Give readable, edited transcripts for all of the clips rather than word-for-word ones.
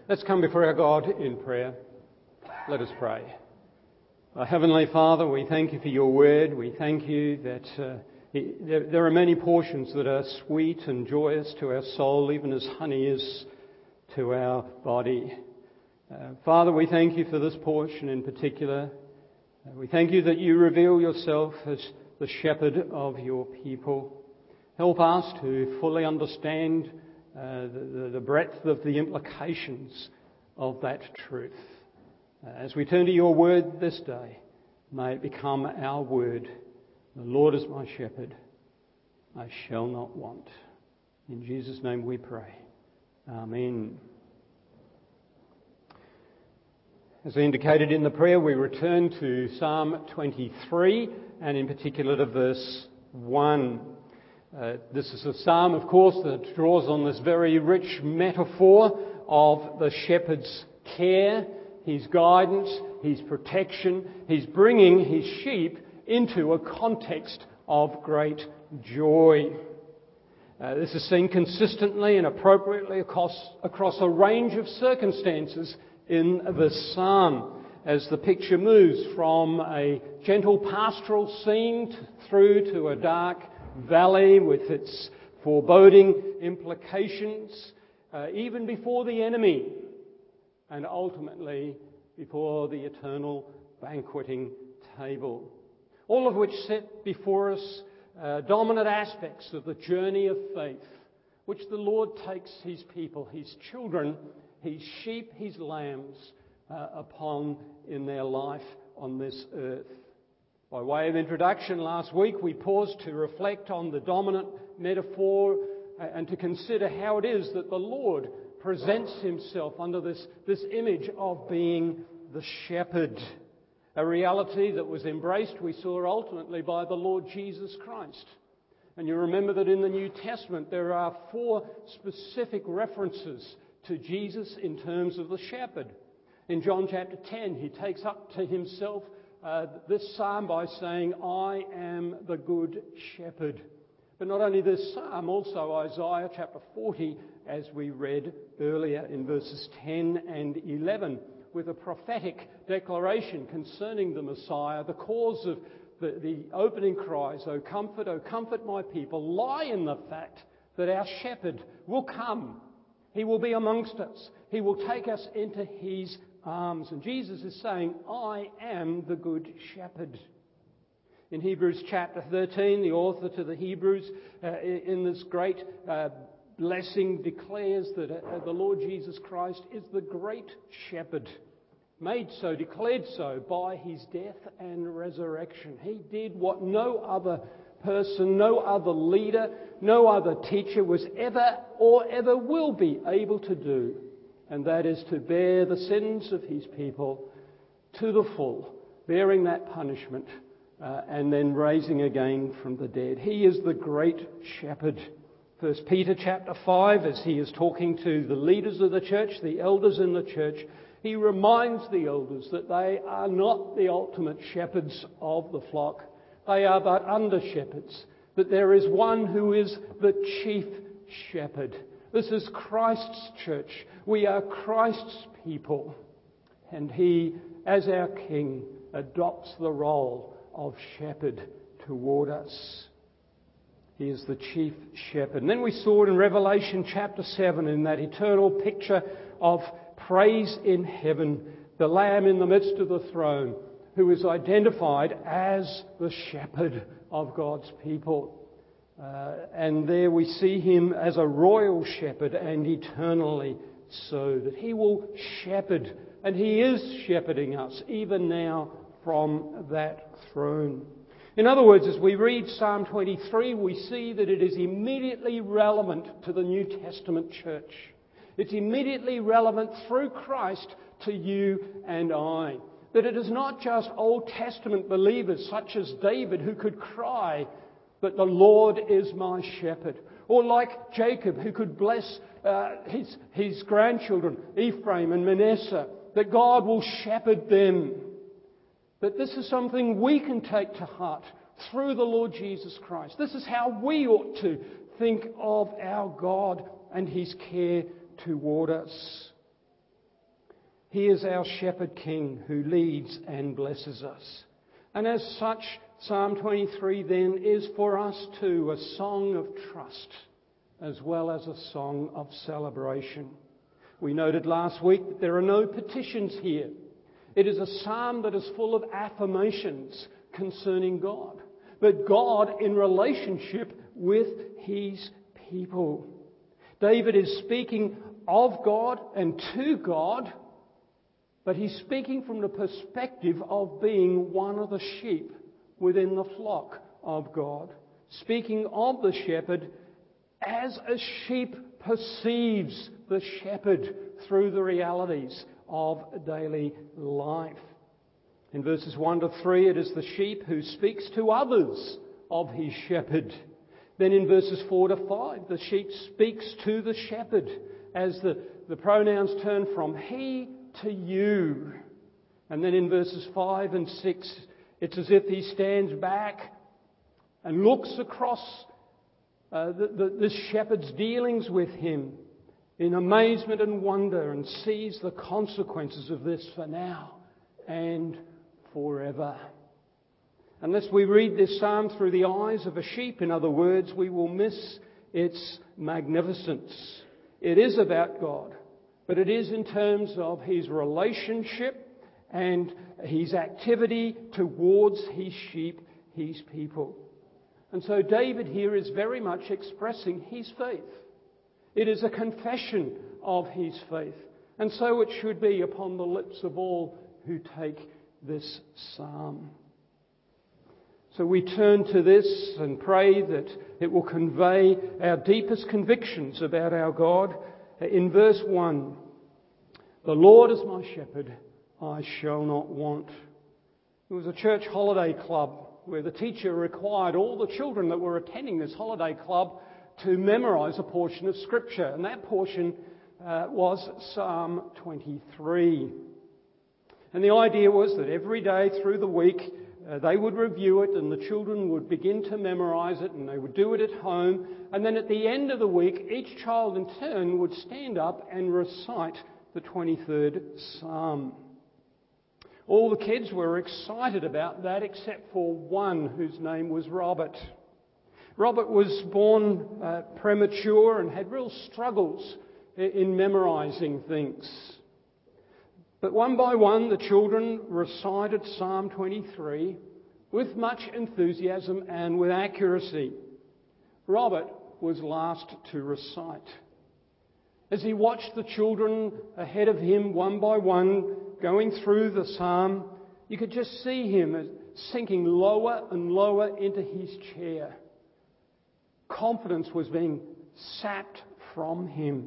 Let's come before our God in prayer. Let us pray. Our Heavenly Father, we thank you for your word. We thank you that there are many portions that are sweet and joyous to our soul, even as honey is to our body. Father, we thank you for this portion in particular. We thank you that you reveal yourself as the shepherd of your people. Help us to fully understand the breadth of the implications of that truth. As we turn to your word this day, may it become our word. The Lord is my shepherd, I shall not want. In Jesus' name we pray. Amen. As indicated in the prayer, we return to Psalm 23, and in particular to verse 1. This is a psalm, of course, that draws on this very rich metaphor of the shepherd's care, his guidance, his protection. He's bringing his sheep into a context of great joy. This is seen consistently and appropriately across a range of circumstances in the psalm, as the picture moves from a gentle pastoral scene through to a dark valley with its foreboding implications, even before the enemy, and ultimately before the eternal banqueting table. All of which set before us dominant aspects of the journey of faith, which the Lord takes his people, his children, his sheep, his lambs, upon in their life on this earth. By way of introduction, last week we paused to reflect on the dominant metaphor and to consider how it is that the Lord presents himself under this image of being the shepherd. A reality that was embraced, we saw, ultimately by the Lord Jesus Christ. And you remember that in the New Testament there are 4 specific references to Jesus in terms of the shepherd. In John chapter 10, he takes up to himself this psalm by saying, I am the good shepherd. But not only this psalm, also Isaiah chapter 40, as we read earlier in verses 10 and 11, with a prophetic declaration concerning the Messiah. The cause of the opening cries, O comfort my people, lie in the fact that our shepherd will come. He will be amongst us. He will take us into his arms. And Jesus is saying, I am the good shepherd. In Hebrews chapter 13, the author to the Hebrews in this great blessing declares that the Lord Jesus Christ is the great shepherd, made so, declared so by his death and resurrection. He did what no other person, no other leader, no other teacher was ever or ever will be able to do, and that is to bear the sins of his people to the full, bearing that punishment and then raising again from the dead. He is the great shepherd. 1 Peter chapter 5, as he is talking to the leaders of the church, the elders in the church, he reminds the elders that they are not the ultimate shepherds of the flock. They are but under-shepherds, that there is one who is the chief shepherd. This is Christ's church. We are Christ's people. And he, as our King, adopts the role of shepherd toward us. He is the chief shepherd. And then we saw it in Revelation chapter 7, in that eternal picture of praise in heaven, the Lamb in the midst of the throne, who is identified as the shepherd of God's people. And there we see him as a royal shepherd, and eternally so, that he will shepherd, and he is shepherding us even now from that throne. In other words, as we read Psalm 23, we see that it is immediately relevant to the New Testament church. It's immediately relevant through Christ to you and I. That it is not just Old Testament believers such as David who could cry that the Lord is my shepherd. Or like Jacob who could bless his grandchildren, Ephraim and Manasseh, that God will shepherd them. That this is something we can take to heart through the Lord Jesus Christ. This is how we ought to think of our God and his care toward us. He is our shepherd king who leads and blesses us. And as such, Psalm 23 then is for us too a song of trust as well as a song of celebration. We noted last week that there are no petitions here. It is a psalm that is full of affirmations concerning God, but God in relationship with His people. David is speaking of God and to God, but he's speaking from the perspective of being one of the sheep within the flock of God. Speaking of the shepherd as a sheep perceives the shepherd through the realities of daily life. In verses 1 to 3, it is the sheep who speaks to others of his shepherd. Then in verses 4 to 5, the sheep speaks to the shepherd as the pronouns turn from he to you. And then in verses 5 and 6, it's as if he stands back and looks across the shepherd's dealings with him in amazement and wonder and sees the consequences of this for now and forever. Unless we read this psalm through the eyes of a sheep, in other words, we will miss its magnificence. It is about God, but it is in terms of His relationship and His activity towards His sheep, His people. And so David here is very much expressing his faith. It is a confession of his faith. And so it should be upon the lips of all who take this psalm. So we turn to this and pray that it will convey our deepest convictions about our God. In verse 1, "The Lord is my shepherd, I shall not want." It was a church holiday club where the teacher required all the children that were attending this holiday club to memorise a portion of Scripture. And that portion was Psalm 23. And the idea was that every day through the week they would review it and the children would begin to memorise it and they would do it at home. And then at the end of the week, each child in turn would stand up and recite the 23rd Psalm. All the kids were excited about that except for one whose name was Robert. Robert was born premature and had real struggles in memorising things. But one by one the children recited Psalm 23 with much enthusiasm and with accuracy. Robert was last to recite. As he watched the children ahead of him one by one going through the psalm, you could just see him sinking lower and lower into his chair. Confidence was being sapped from him.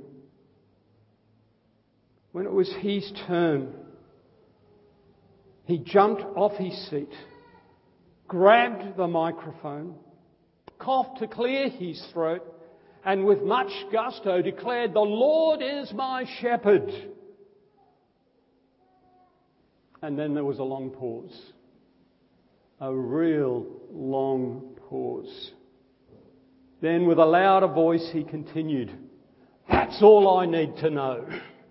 When it was his turn, he jumped off his seat, grabbed the microphone, coughed to clear his throat, and with much gusto declared, "The Lord is my shepherd." And then there was a long pause. A real long pause. Then with a louder voice he continued, "That's all I need to know."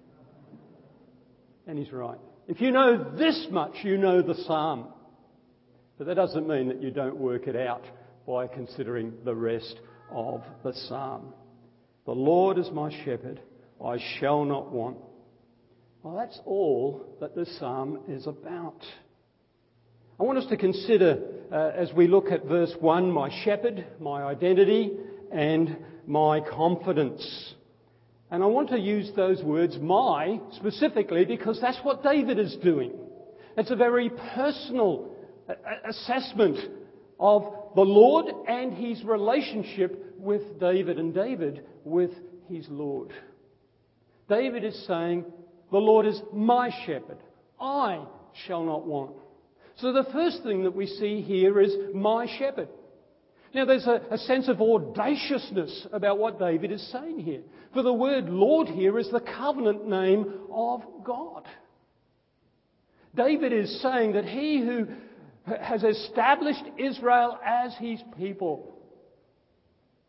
And he's right. If you know this much, you know the psalm. But that doesn't mean that you don't work it out by considering the rest of the psalm. "The Lord is my shepherd, I shall not want." Well, that's all that this psalm is about. I want us to consider, as we look at verse 1, my shepherd, my identity, and my confidence. And I want to use those words, my, specifically, because that's what David is doing. It's a very personal assessment of the Lord and his relationship with David, and David with his Lord. David is saying, "The Lord is my shepherd. I shall not want." So the first thing that we see here is my shepherd. Now there's a sense of audaciousness about what David is saying here. For the word Lord here is the covenant name of God. David is saying that he who has established Israel as his people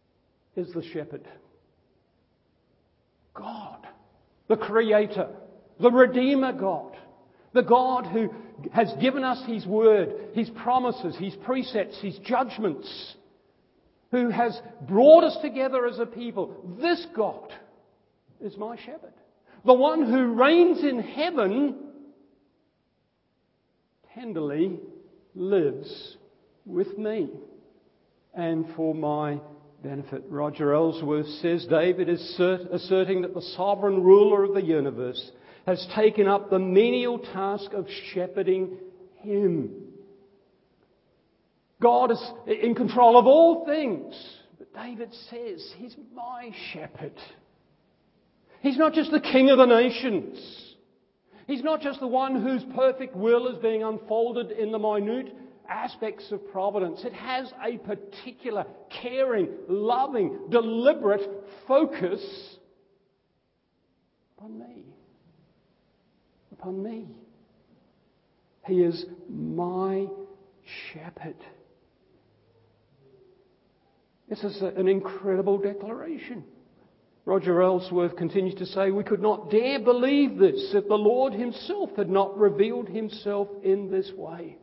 is the shepherd. God, the Creator, the Redeemer God, the God who has given us His Word, His promises, His precepts, His judgments, who has brought us together as a people. This God is my shepherd. The one who reigns in heaven tenderly lives with me and for my benefit. Roger Ellsworth says David is asserting that the sovereign ruler of the universe has taken up the menial task of shepherding him. God is in control of all things, but David says He's my shepherd. He's not just the king of the nations. He's not just the one whose perfect will is being unfolded in the minute aspects of providence. It has a particular caring, loving, deliberate focus upon me. Upon me. He is my shepherd. This is an incredible declaration. Roger Ellsworth continues to say, we could not dare believe this if the Lord Himself had not revealed Himself in this way.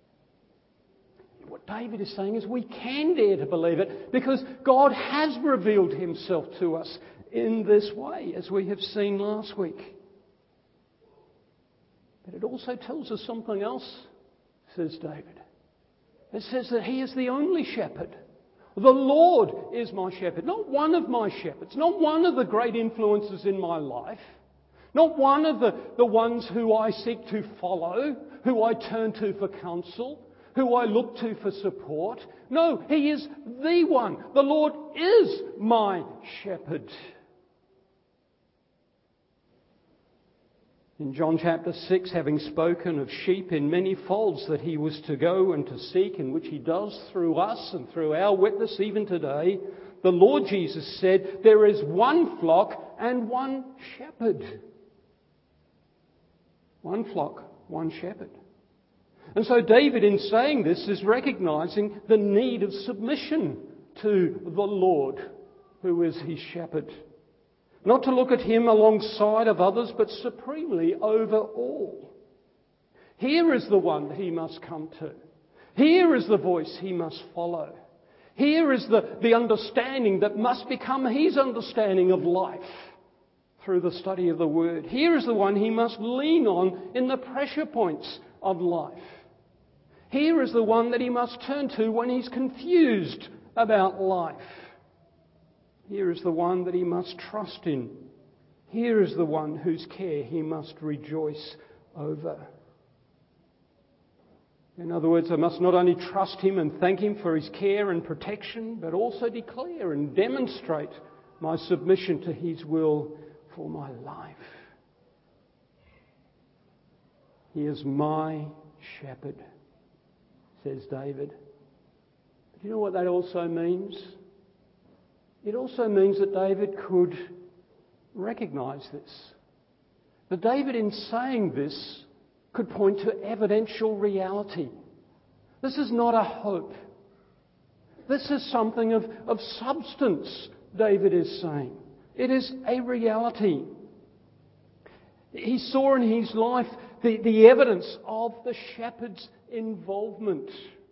What David is saying is we can dare to believe it because God has revealed Himself to us in this way, as we have seen last week. But it also tells us something else, says David. It says that He is the only shepherd. The Lord is my shepherd, not one of my shepherds, not one of the great influences in my life, not one of the ones who I seek to follow, who I turn to for counsel, who I look to for support. No, He is the one. The Lord is my shepherd. In John chapter 6, having spoken of sheep in many folds that He was to go and to seek, and which He does through us and through our witness even today, the Lord Jesus said, there is one flock and one shepherd. One flock, one shepherd. And so David, in saying this, is recognizing the need of submission to the Lord, who is his shepherd. Not to look at Him alongside of others, but supremely over all. Here is the one that he must come to. Here is the voice he must follow. Here is the understanding that must become his understanding of life through the study of the Word. Here is the one he must lean on in the pressure points of life. Here is the one that he must turn to when he's confused about life. Here is the one that he must trust in. Here is the one whose care he must rejoice over. In other words, I must not only trust Him and thank Him for His care and protection, but also declare and demonstrate my submission to His will for my life. He is my shepherd, says David. But you know what that also means? It also means that David could recognise this. That David, in saying this, could point to evidential reality. This is not a hope. This is something of substance, David is saying. It is a reality. He saw in his life the evidence of the shepherd's involvement.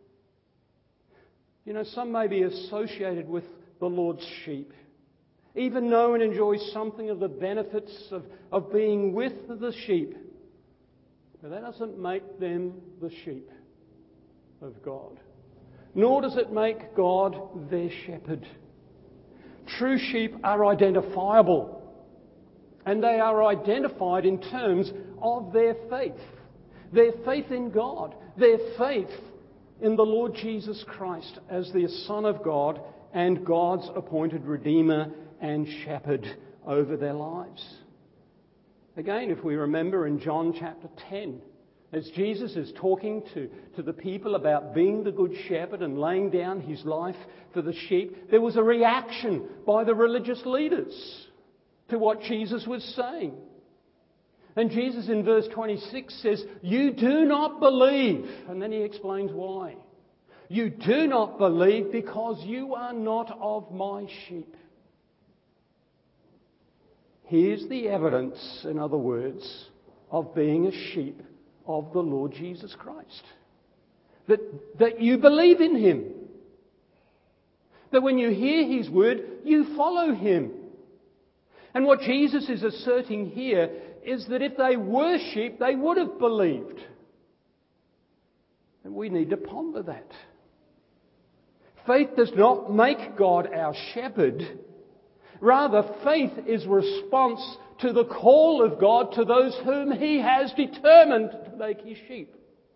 You know, some may be associated with the Lord's sheep, even know and enjoy something of the benefits of being with the sheep. But that doesn't make them the sheep of God. Nor does it make God their shepherd. True sheep are identifiable. And they are identified in terms of their faith. Their faith in God. Their faith in the Lord Jesus Christ as the Son of God and God's appointed Redeemer and Shepherd over their lives. Again, if we remember in John chapter 10, as Jesus is talking to the people about being the good shepherd and laying down his life for the sheep, there was a reaction by the religious leaders to what Jesus was saying. And Jesus in verse 26 says, "You do not believe." And then he explains why. "You do not believe because you are not of my sheep." Here's the evidence, in other words, of being a sheep of the Lord Jesus Christ. That you believe in Him. That when you hear His word, you follow Him. And what Jesus is asserting here is that if they were sheep, they would have believed. And we need to ponder that. Faith does not make God our shepherd. Rather, faith is response to the call of God to those whom He has determined to make His sheep.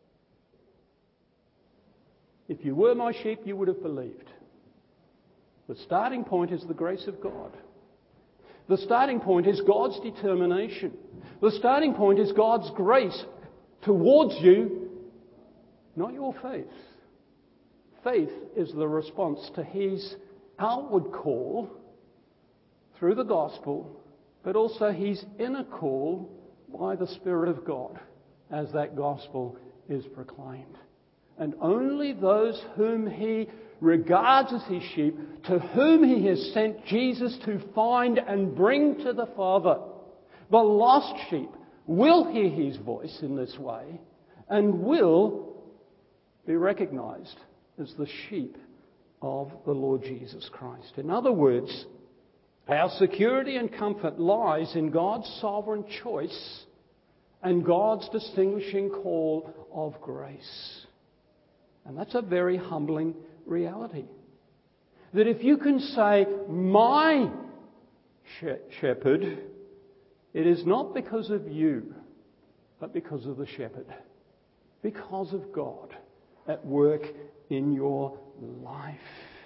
If you were my sheep, you would have believed. The starting point is the grace of God. The starting point is God's determination. The starting point is God's grace towards you, not your faith. Faith is the response to His outward call through the gospel, but also His inner call by the Spirit of God as that gospel is proclaimed. And only those whom He regards as His sheep, to whom He has sent Jesus to find and bring to the Father, the lost sheep will hear His voice in this way and will be recognised as the sheep of the Lord Jesus Christ. In other words, our security and comfort lies in God's sovereign choice and God's distinguishing call of grace. And that's a very humbling reality. That if you can say, my shepherd, it is not because of you, but because of the shepherd. Because of God at work in your life.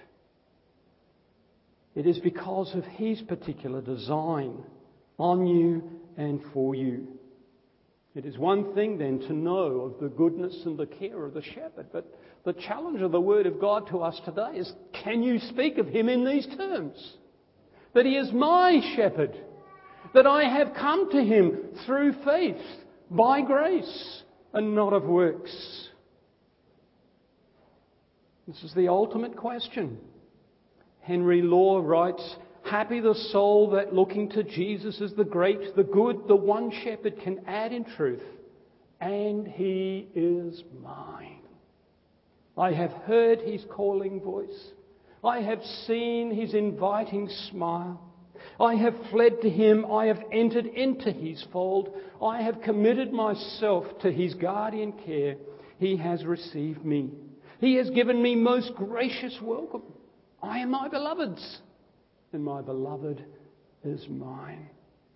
It is because of His particular design on you and for you. It is one thing then to know of the goodness and the care of the shepherd, but the challenge of the Word of God to us today is, can you speak of Him in these terms? That He is my shepherd, that I have come to Him through faith, by grace, and not of works. This is the ultimate question. Henry Law writes, "Happy the soul that looking to Jesus as the great, the good, the one shepherd can add in truth, and He is mine. I have heard His calling voice. I have seen His inviting smile. I have fled to Him. I have entered into His fold. I have committed myself to His guardian care. He has received me. He has given me most gracious welcome. I am my beloved's, and my beloved is mine."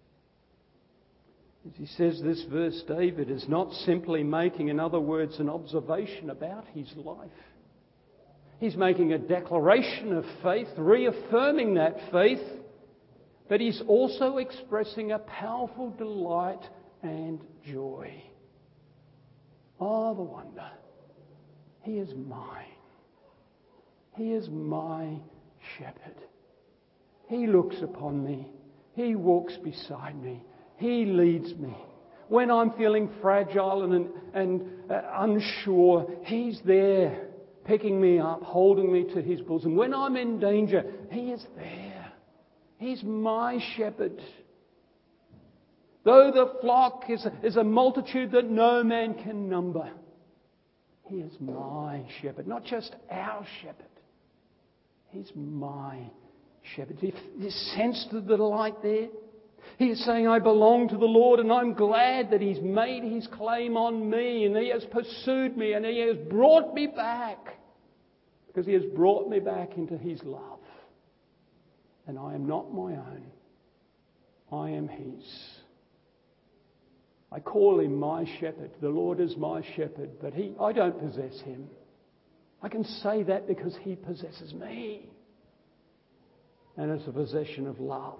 As he says this verse, David is not simply making, in other words, an observation about his life. He's making a declaration of faith, reaffirming that faith, but he's also expressing a powerful delight and joy. Oh, the wonder. He is mine. He is my shepherd. He looks upon me. He walks beside me. He leads me. When I'm feeling fragile and unsure, He's there, picking me up, holding me to His bosom. When I'm in danger, He is there. He's my shepherd. Though the flock is a multitude that no man can number, He is my shepherd, not just our shepherd. He's my shepherd. Do you sense the delight there? He is saying, I belong to the Lord, and I'm glad that He's made His claim on me, and He has pursued me, and He has brought me back, because He has brought me back into His love. And I am not my own. I am His. I call Him my shepherd. The Lord is my shepherd, but I don't possess Him. I can say that because He possesses me. And it's a possession of love.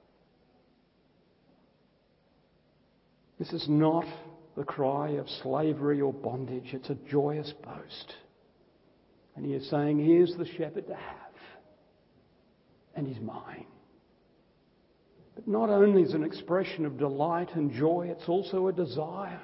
This is not the cry of slavery or bondage. It's a joyous boast. And He is saying, here's the shepherd to have. And He's mine. But not only is it an expression of delight and joy, it's also a desire.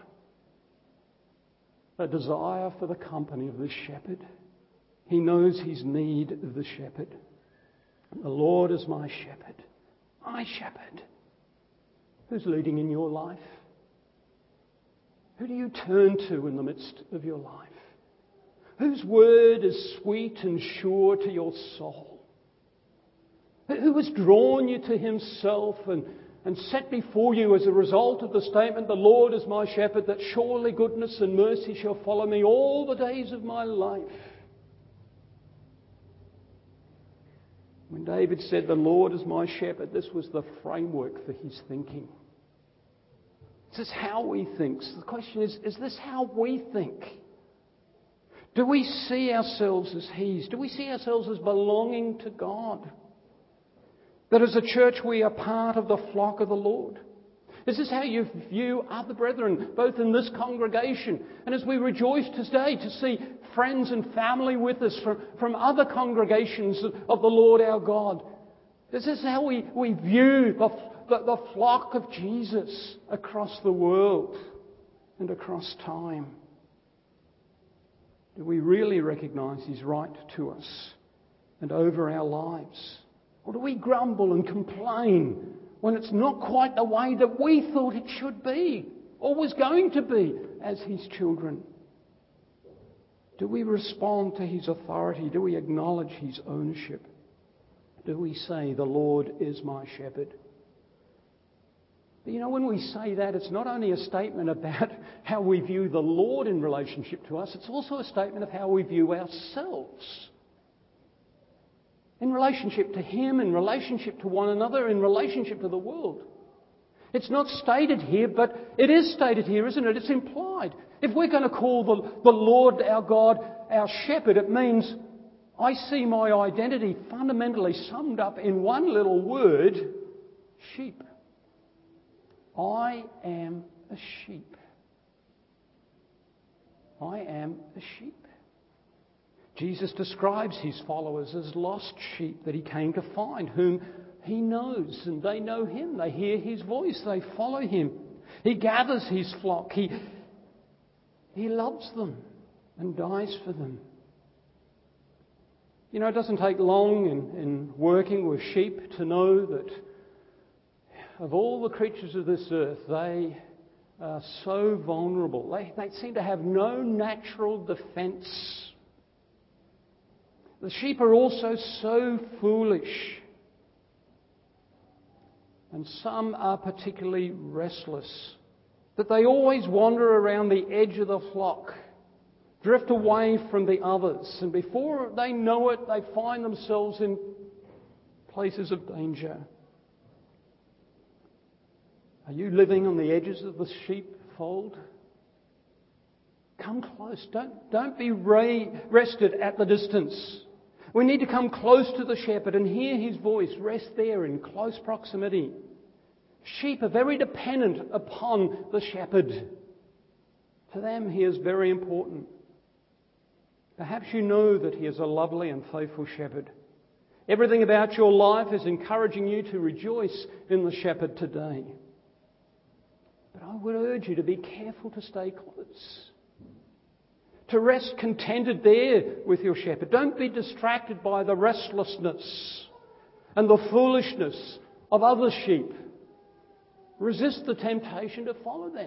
A desire for the company of the shepherd. He knows his need of the shepherd. The Lord is my shepherd. My shepherd. Who's leading in your life? Who do you turn to in the midst of your life? Whose word is sweet and sure to your soul? Who has drawn you to himself and set before you as a result of the statement, the Lord is my shepherd, that surely goodness and mercy shall follow me all the days of my life? When David said, the Lord is my shepherd, this was the framework for his thinking. This is how we think. So the question is this how we think? Do we see ourselves as his? Do we see ourselves as belonging to God? That as a church we are part of the flock of the Lord? Is this how you view other brethren, both in this congregation and as we rejoice today to see friends and family with us from other congregations of the Lord our God? Is this how we view the flock of Jesus across the world and across time? Do we really recognise his right to us and over our lives? Or do we grumble and complain when it's not quite the way that we thought it should be or was going to be as his children? Do we respond to his authority? Do we acknowledge his ownership? Do we say, the Lord is my shepherd? But you know, when we say that, it's not only a statement about how we view the Lord in relationship to us, it's also a statement of how we view ourselves. In relationship to him, in relationship to one another, in relationship to the world. It's not stated here, but it is stated here, isn't it? It's implied. If we're going to call the Lord our God our shepherd, it means I see my identity fundamentally summed up in one little word, sheep. I am a sheep. I am a sheep. Jesus describes his followers as lost sheep that he came to find, whom he knows, and they know him. They hear his voice. They follow him. He gathers his flock. He loves them and dies for them. You know, it doesn't take long in working with sheep to know that of all the creatures of this earth, they are so vulnerable. They seem to have no natural defence. The sheep are also so foolish. And some are particularly restless, that they always wander around the edge of the flock, drift away from the others, and before they know it, they find themselves in places of danger. Are you living on the edges of the sheepfold? Come close. Don't be rested at the distance. We need to come close to the shepherd and hear his voice. Rest there in close proximity. Sheep are very dependent upon the shepherd. To them, he is very important. Perhaps you know that he is a lovely and faithful shepherd. Everything about your life is encouraging you to rejoice in the shepherd today. But I would urge you to be careful to stay close. To rest contented there with your shepherd. Don't be distracted by the restlessness and the foolishness of other sheep. Resist the temptation to follow them.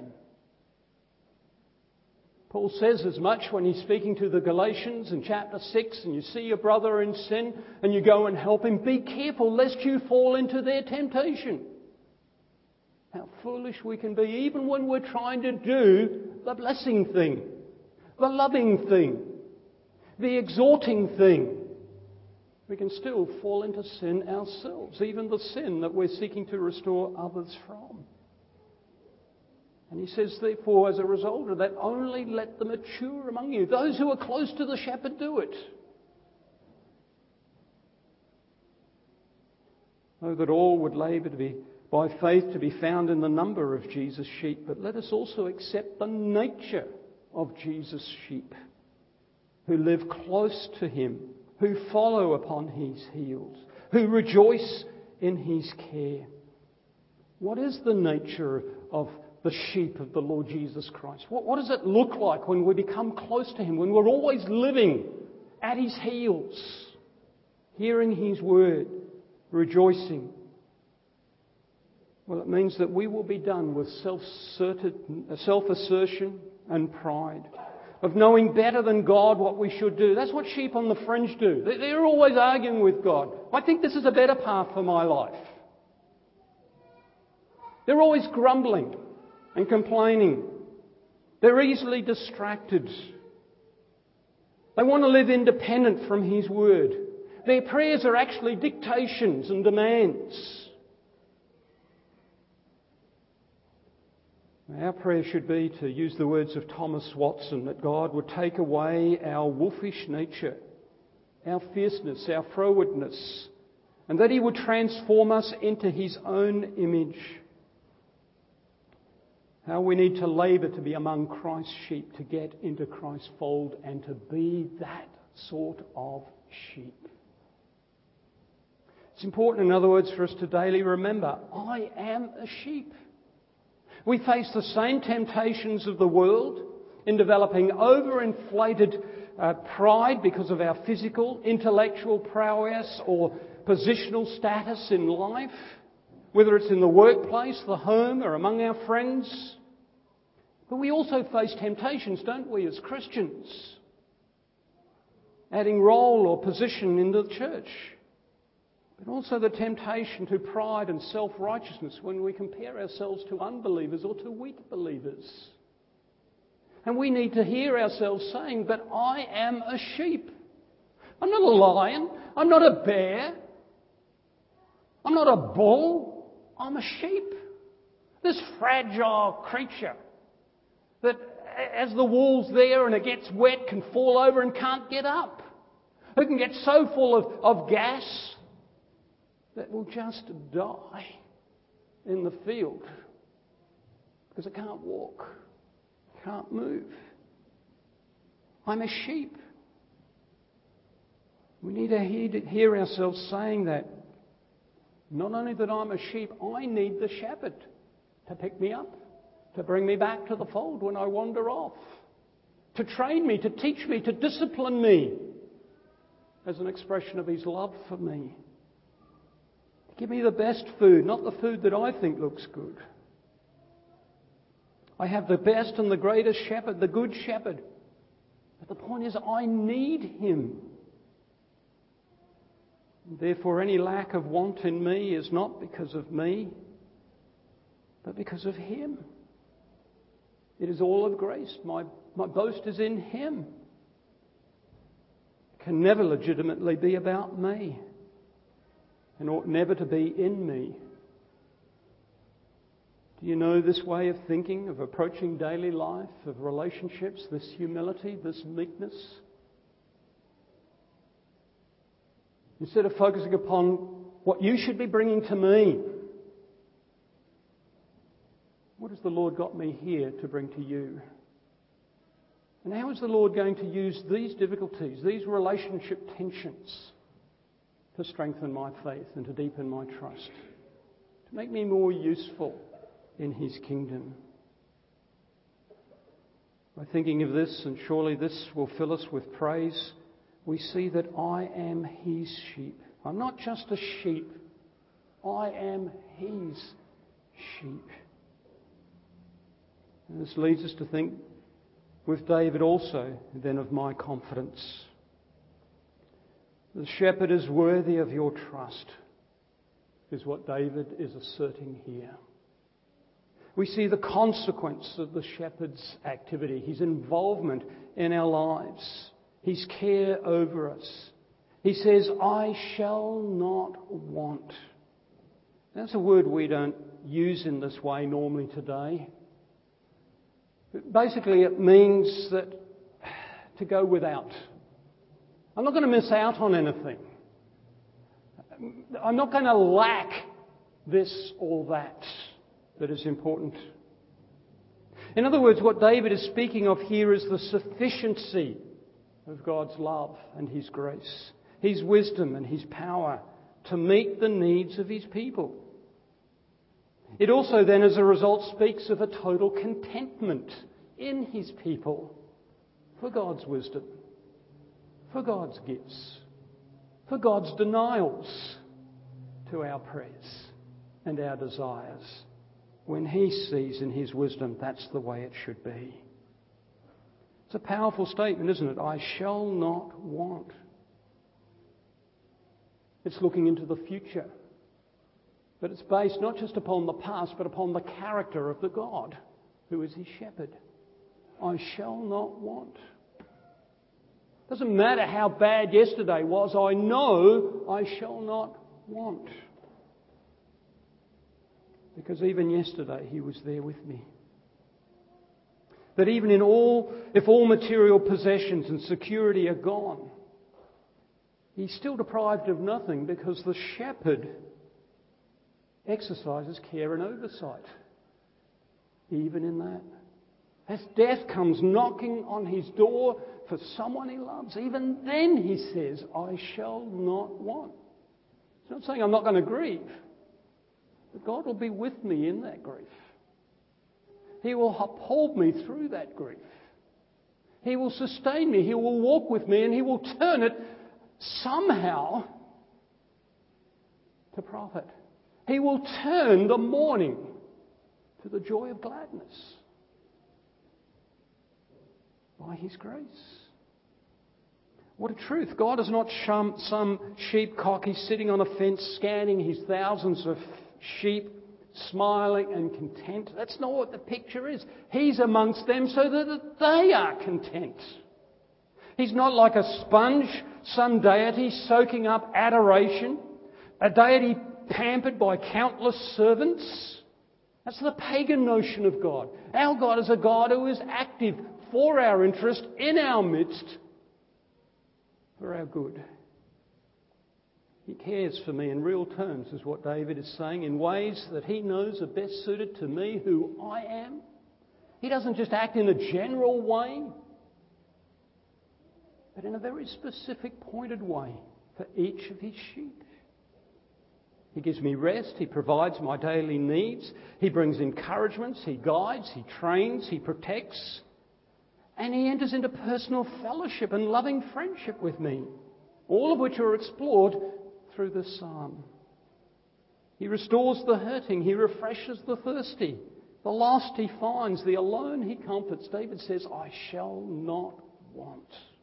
Paul says as much when he's speaking to the Galatians in chapter 6, and you see your brother in sin and you go and help him. Be careful lest you fall into their temptation. How foolish we can be even when we're trying to do the blessing thing, the loving thing, the exhorting thing. We can still fall into sin ourselves, even the sin that we're seeking to restore others from. And he says, therefore, as a result of that, only let the mature among you, those who are close to the shepherd, do it. Oh, that all would labour to be by faith to be found in the number of Jesus' sheep, but let us also accept the nature of Jesus' sheep, who live close to him, who follow upon his heels, who rejoice in his care. What is the nature of the sheep of the Lord Jesus Christ? What does it look like when we become close to him, when we're always living at his heels, hearing his word, rejoicing? Well, it means that we will be done with self-assertion and pride, of knowing better than God what we should do. That's what sheep on the fringe do. They're always arguing with God. I think this is a better path for my life. They're always grumbling and complaining. They're easily distracted. They want to live independent from His word. Their prayers are actually dictations and demands. Our prayer should be, to use the words of Thomas Watson, that God would take away our wolfish nature, our fierceness, our frowardness, and that He would transform us into His own image. How we need to labour to be among Christ's sheep, to get into Christ's fold and to be that sort of sheep. It's important, in other words, for us to daily remember, I am a sheep. We face the same temptations of the world in developing overinflated pride because of our physical, intellectual prowess or positional status in life, whether it's in the workplace, the home, or among our friends. But we also face temptations, don't we, as Christians? Adding role or position in the church. But also the temptation to pride and self-righteousness when we compare ourselves to unbelievers or to weak believers. And we need to hear ourselves saying, but I am a sheep. I'm not a lion. I'm not a bear. I'm not a bull. I'm a sheep. This fragile creature that as the wool's there and it gets wet can fall over and can't get up. Who can get so full of gas that will just die in the field because it can't walk, can't move. I'm a sheep. We need to hear ourselves saying that. Not only that I'm a sheep, I need the shepherd to pick me up, to bring me back to the fold when I wander off, to train me, to teach me, to discipline me as an expression of His love for me. Give me the best food, not the food that I think looks good. I have the best and the greatest shepherd, the good shepherd. But the point is, I need Him. Therefore, any lack of want in me is not because of me, but because of Him. It is all of grace. My boast is in Him. It can never legitimately be about me, and ought never to be in me. Do you know this way of thinking, of approaching daily life, of relationships, this humility, this meekness? Instead of focusing upon what you should be bringing to me, what has the Lord got me here to bring to you? And how is the Lord going to use these difficulties, these relationship tensions, to strengthen my faith and to deepen my trust, to make me more useful in His kingdom? By thinking of this, and surely this will fill us with praise, we see that I am His sheep. I'm not just a sheep. I am His sheep. And this leads us to think with David also then of my confidence. The shepherd is worthy of your trust, is what David is asserting here. We see the consequence of the shepherd's activity, his involvement in our lives, his care over us. He says, I shall not want. That's a word we don't use in this way normally today. Basically, it means that to go without. I'm not going to miss out on anything. I'm not going to lack this or that is important. In other words, what David is speaking of here is the sufficiency of God's love and His grace, His wisdom and His power to meet the needs of His people. It also then, as a result, speaks of a total contentment in His people for God's wisdom, for God's gifts, for God's denials to our prayers, and our desires, when he sees in his wisdom that's the way it should be. It's a powerful statement, isn't it? I shall not want. It's looking into the future. But it's based not just upon the past, but upon the character of the God who is his shepherd. I shall not want. Doesn't matter how bad yesterday was, I know I shall not want. Because even yesterday he was there with me. That even if all material possessions and security are gone, he's still deprived of nothing because the shepherd exercises care and oversight. Even in that. As death comes knocking on his door for someone he loves, even then he says, I shall not want. He's not saying I'm not going to grieve. But God will be with me in that grief. He will uphold me through that grief. He will sustain me. He will walk with me and he will turn it somehow to profit. He will turn the mourning to the joy of gladness by his grace. What a truth. God is not some sheepcock. He's sitting on a fence scanning his thousands of sheep, smiling and content. That's not what the picture is. He's amongst them so that they are content. He's not like a sponge, some deity soaking up adoration, a deity pampered by countless servants. That's the pagan notion of God. Our God is a God who is active for our interest, in our midst, for our good. He cares for me in real terms, is what David is saying, in ways that he knows are best suited to me, who I am. He doesn't just act in a general way, but in a very specific, pointed way for each of his sheep. He gives me rest, he provides my daily needs, he brings encouragements, he guides, he trains, he protects, and he enters into personal fellowship and loving friendship with me, all of which are explored through this psalm. He restores the hurting, he refreshes the thirsty, the lost he finds, the alone he comforts. David says, I shall not want.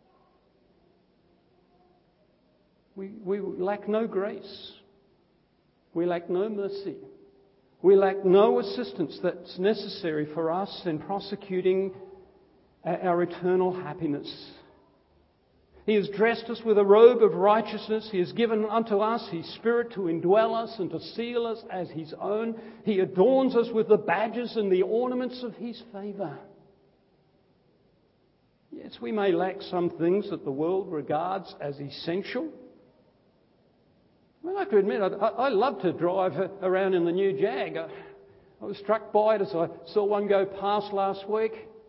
We lack no grace. We lack no mercy. We lack no assistance that's necessary for us in prosecuting our eternal happiness. He has dressed us with a robe of righteousness. He has given unto us His Spirit to indwell us and to seal us as His own. He adorns us with the badges and the ornaments of His favour. Yes, we may lack some things that the world regards as essential. I have to admit, I love to drive around in the new Jag. I was struck by it as I saw one go past last week.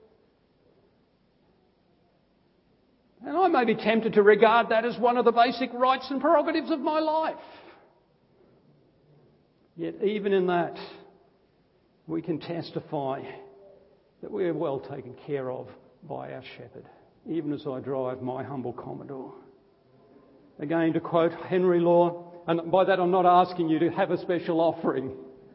And I may be tempted to regard that as one of the basic rights and prerogatives of my life. Yet even in that, we can testify that we are well taken care of by our shepherd, even as I drive my humble Commodore. Again, to quote Henry Law, and by that I'm not asking you to have a special offering.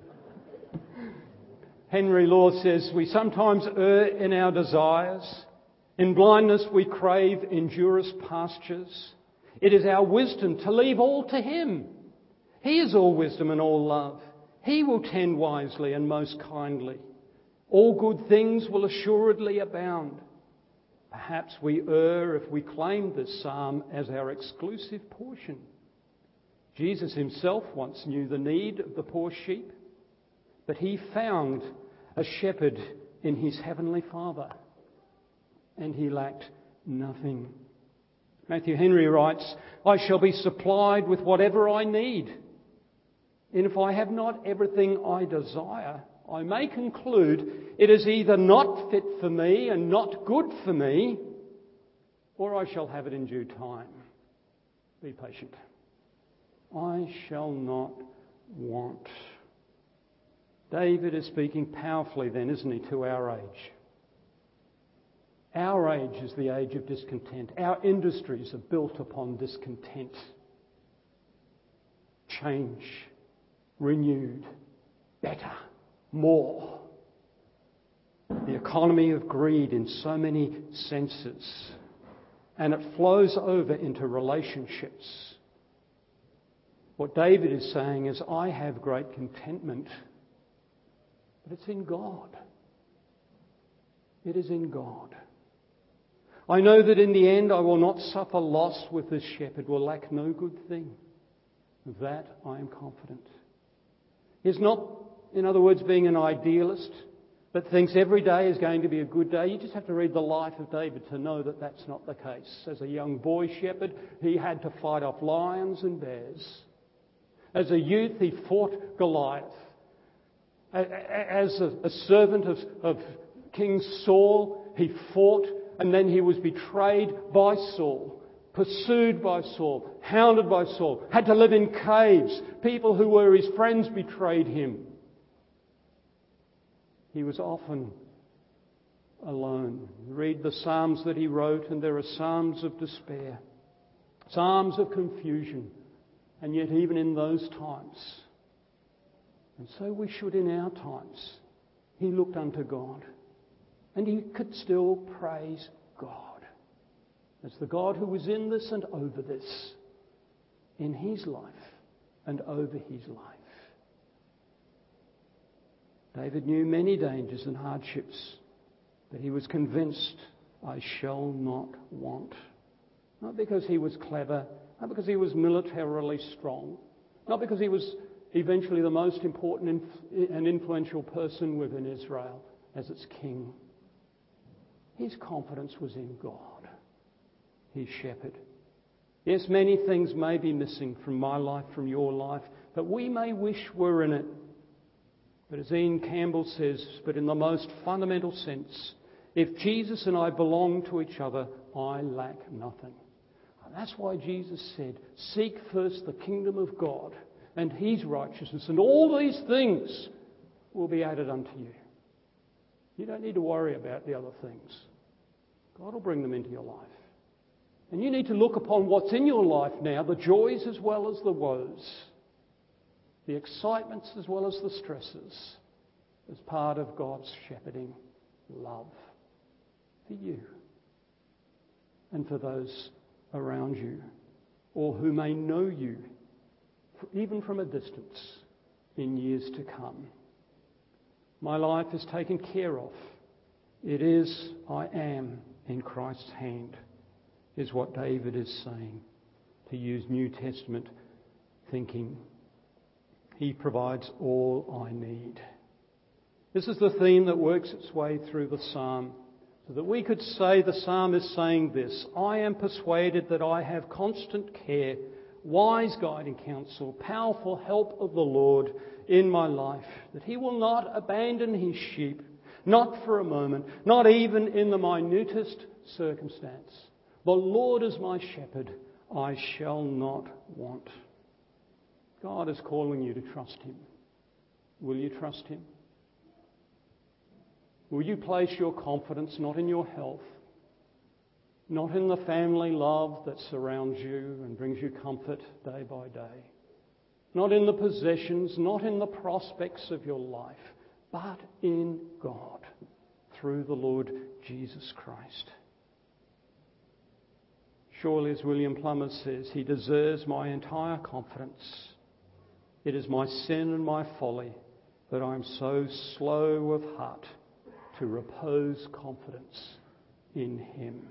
Henry Law says, we sometimes err in our desires. In blindness we crave injurious pastures. It is our wisdom to leave all to Him. He is all wisdom and all love. He will tend wisely and most kindly. All good things will assuredly abound. Perhaps we err if we claim this psalm as our exclusive portion. Jesus Himself once knew the need of the poor sheep, but He found a shepherd in His heavenly Father, and He lacked nothing. Matthew Henry writes, I shall be supplied with whatever I need. And if I have not everything I desire, I may conclude it is either not fit for me and not good for me, or I shall have it in due time. Be patient. I shall not want. David is speaking powerfully then, isn't he, to our age. Our age is the age of discontent. Our industries are built upon discontent. Change, renewed, better, more. The economy of greed in so many senses. And it flows over into relationships. What David is saying is, I have great contentment, but it's in God. It is in God. I know that in the end I will not suffer loss with this shepherd, will lack no good thing. Of that I am confident. He's not, in other words, being an idealist that thinks every day is going to be a good day. You just have to read the life of David to know that that's not the case. As a young boy shepherd, he had to fight off lions and bears. As a youth, he fought Goliath. As a servant of King Saul, he fought, and then he was betrayed by Saul, pursued by Saul, hounded by Saul, had to live in caves. People who were his friends betrayed him. He was often alone. Read the Psalms that he wrote, and there are Psalms of despair, Psalms of confusion, and yet even in those times, and so we should in our times, he looked unto God, and he could still praise God as the God who was in this and over this, in his life and over his life. David knew many dangers and hardships, but he was convinced, I shall not want. Not because he was clever, not because he was militarily strong, not because he was eventually the most important and influential person within Israel as its king. His confidence was in God, his shepherd. Yes, many things may be missing from my life, from your life, but we may wish we're in it. But as Ian Campbell says, but in the most fundamental sense, if Jesus and I belong to each other, I lack nothing. And that's why Jesus said, seek first the kingdom of God and his righteousness, and all these things will be added unto you. You don't need to worry about the other things. God will bring them into your life. And you need to look upon what's in your life now, the joys as well as the woes, the excitements as well as the stresses, as part of God's shepherding love for you and for those around you, or who may know you even from a distance in years to come. My life is taken care of. It is, I am in Christ's hand, is what David is saying, to use New Testament thinking. He provides all I need. This is the theme that works its way through the psalm, so that we could say the psalm is saying this: I am persuaded that I have constant care, wise guiding counsel, powerful help of the Lord in my life, that he will not abandon his sheep, not for a moment, not even in the minutest circumstance. The Lord is my shepherd, I shall not want. God is calling you to trust him. Will you trust him? Will you place your confidence not in your health, not in the family love that surrounds you and brings you comfort day by day, not in the possessions, not in the prospects of your life, but in God through the Lord Jesus Christ? Surely, as William Plummer says, he deserves my entire confidence. It is my sin and my folly that I am so slow of heart to repose confidence in him.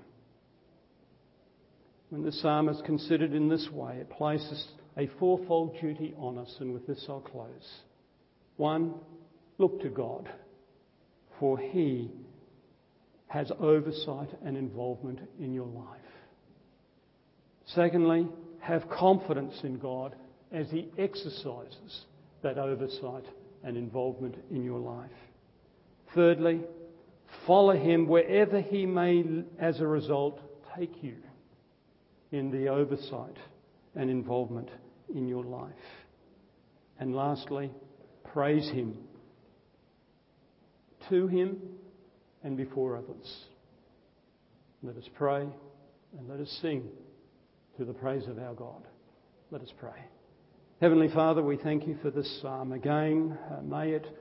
When the psalm is considered in this way, it places a fourfold duty on us, and with this I'll close. 1, look to God, for he has oversight and involvement in your life. Secondly, have confidence in God as he exercises that oversight and involvement in your life. Thirdly, follow him wherever he may, as a result, take you in the oversight and involvement in your life. And lastly, praise him to him and before others. Let us pray and let us sing to the praise of our God. Let us pray. Heavenly Father, we thank you for this psalm again. May it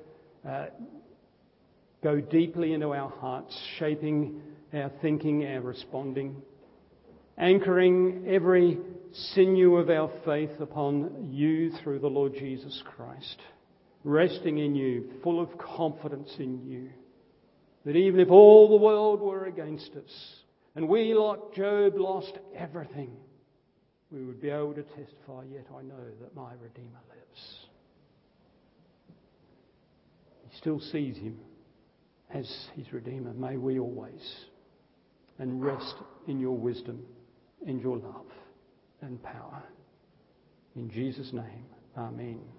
go deeply into our hearts, shaping our thinking, our responding, anchoring every sinew of our faith upon you through the Lord Jesus Christ, resting in you, full of confidence in you, that even if all the world were against us and we, like Job, lost everything, we would be able to testify, yet I know that my Redeemer lives. He still sees him as his Redeemer. May we always, and rest in your wisdom and your love and power. In Jesus' name, amen.